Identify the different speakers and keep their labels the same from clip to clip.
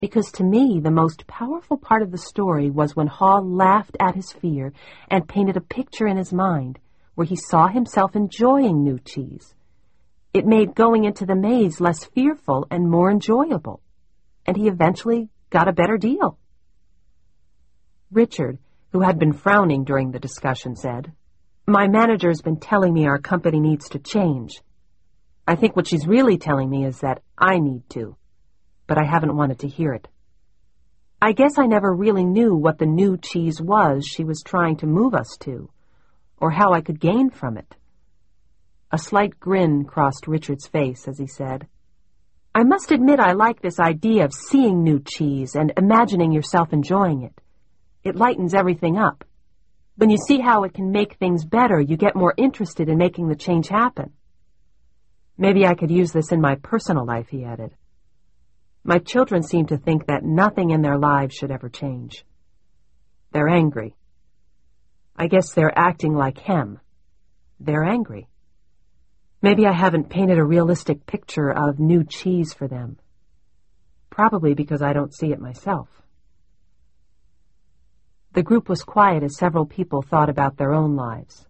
Speaker 1: Because to me, the most powerful part of the story was when Hall laughed at his fear and painted a picture in his mind where he saw himself enjoying new cheese. It made going into the maze less fearful and more enjoyable, and he eventually got a better deal. Richard, who had been frowning during the discussion, said, "My manager's been telling me our company needs to change. I think what she's really telling me is that I need to, but I haven't wanted to hear it. I guess I never really knew what the new cheese was she was trying to move us to, or how I could gain from it." A slight grin crossed Richard's face as he said, "I must admit I like this idea of seeing new cheese and imagining yourself enjoying it. It lightens everything up. When you see how it can make things better, you get more interested in making the change happen. Maybe I could use this in my personal life," he added. "My children seem to think that nothing in their lives should ever change. They're angry. I guess they're acting like him. They're angry. Maybe I haven't painted a realistic picture of new cheese for them. Probably because I don't see it myself." The group was quiet as several people thought about their own lives.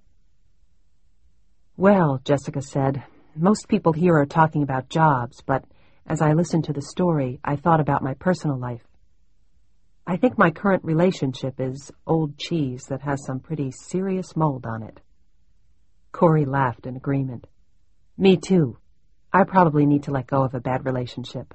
Speaker 1: "Well," Jessica said, "most people here are talking about jobs, but as I listened to the story, I thought about my personal life. I think my current relationship is old cheese that has some pretty serious mold on it." Corey laughed in agreement. "Me too. I probably need to let go of a bad relationship."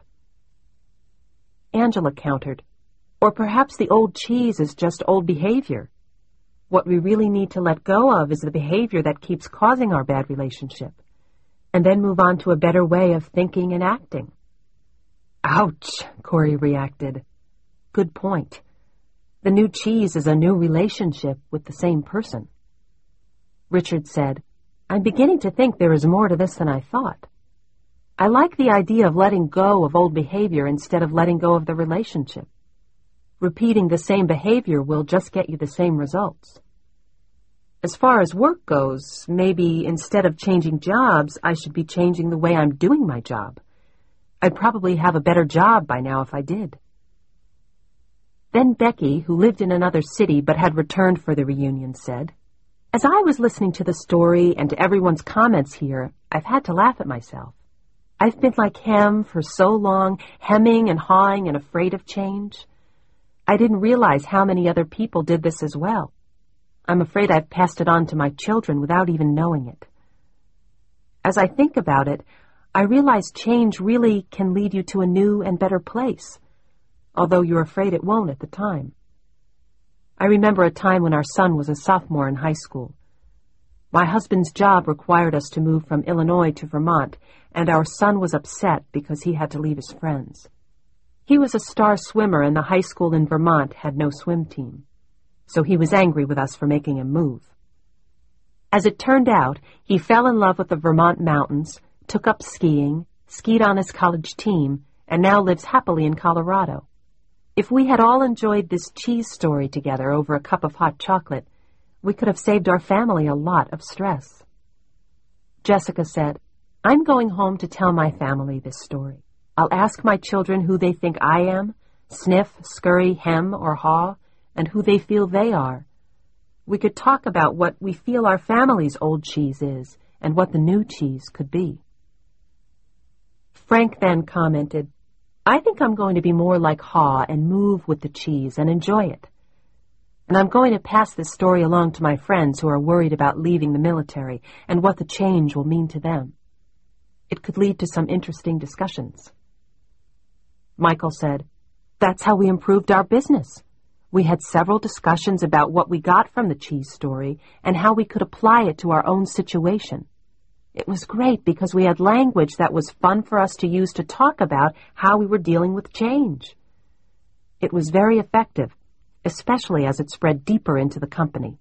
Speaker 1: Angela countered, "Or perhaps the old cheese is just old behavior. What we really need to let go of is the behavior that keeps causing our bad relationship, and then move on to a better way of thinking and acting." "Ouch," Corey reacted. "Good point. The new cheese is a new relationship with the same person." Richard said, "I'm beginning to think there is more to this than I thought. I like the idea of letting go of old behavior instead of letting go of the relationship. Repeating the same behavior will just get you the same results. As far as work goes, maybe instead of changing jobs, I should be changing the way I'm doing my job. I'd probably have a better job by now if I did." Then Becky, who lived in another city but had returned for the reunion, said, "As I was listening to the story and to everyone's comments here, I've had to laugh at myself. I've been like Hem for so long, hemming and hawing and afraid of change. I didn't realize how many other people did this as well. I'm afraid I've passed it on to my children without even knowing it. As I think about it, I realize change really can lead you to a new and better place, although you're afraid it won't at the time. I remember a time when our son was a sophomore in high school. My husband's job required us to move from Illinois to Vermont, and our son was upset because he had to leave his friends. He was a star swimmer, and the high school in Vermont had no swim team, so he was angry with us for making him move. As it turned out, he fell in love with the Vermont mountains, took up skiing, skied on his college team, and now lives happily in Colorado. If we had all enjoyed this cheese story together over a cup of hot chocolate, we could have saved our family a lot of stress." Jessica said, "I'm going home to tell my family this story. I'll ask my children who they think I am, sniff, scurry, hem, or haw, and who they feel they are. We could talk about what we feel our family's old cheese is and what the new cheese could be." Frank then commented, "I think I'm going to be more like Haw and move with the cheese and enjoy it. And I'm going to pass this story along to my friends who are worried about leaving the military and what the change will mean to them. It could lead to some interesting discussions." Michael said, "That's how we improved our business. We had several discussions about what we got from the cheese story and how we could apply it to our own situation. It was great because we had language that was fun for us to use to talk about how we were dealing with change. It was very effective, especially as it spread deeper into the company."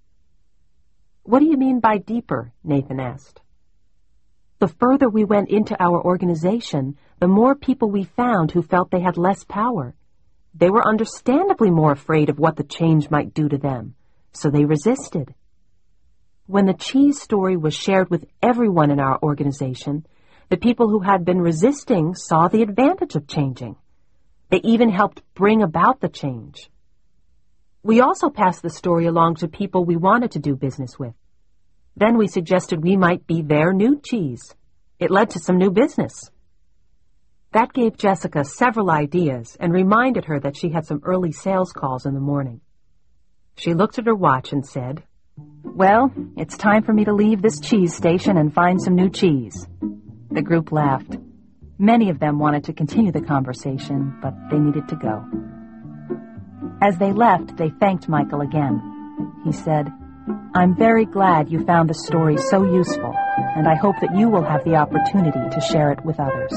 Speaker 1: "What do you mean by deeper?" Nathan asked. "The further we went into our organization, the more people we found who felt they had less power. They were understandably more afraid of what the change might do to them, so they resisted. When the cheese story was shared with everyone in our organization, the people who had been resisting saw the advantage of changing. They even helped bring about the change. We also passed the story along to people we wanted to do business with. Then we suggested we might be their new cheese. It led to some new business. That gave Jessica several ideas and reminded her that she had some early sales calls in the morning. She looked at her watch and said, "Well, it's time for me to leave this cheese station and find some new cheese." The group laughed. Many of them wanted to continue the conversation, but they needed to go. As they left, they thanked Michael again. He said, "I'm very glad you found the story so useful, and I hope that you will have the opportunity to share it with others."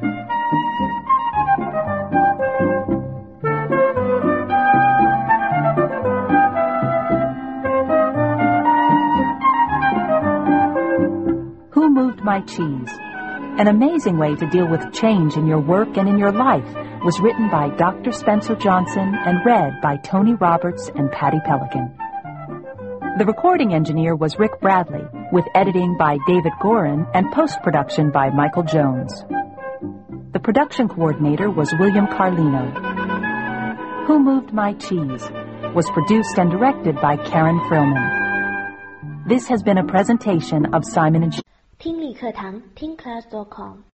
Speaker 1: Who Moved My Cheese? An Amazing Way to Deal with Change in Your Work and in Your Life was written by Dr. Spencer Johnson and read by Tony Roberts and Patty Pelican. The recording engineer was Rick Bradley, with editing by David Gorin and post-production by Michael Jones. The production coordinator was William Carlino. Who Moved My Cheese was produced and directed by Karen Frillman. This has been a presentation of Simon &
Speaker 2: 听力课堂听class.com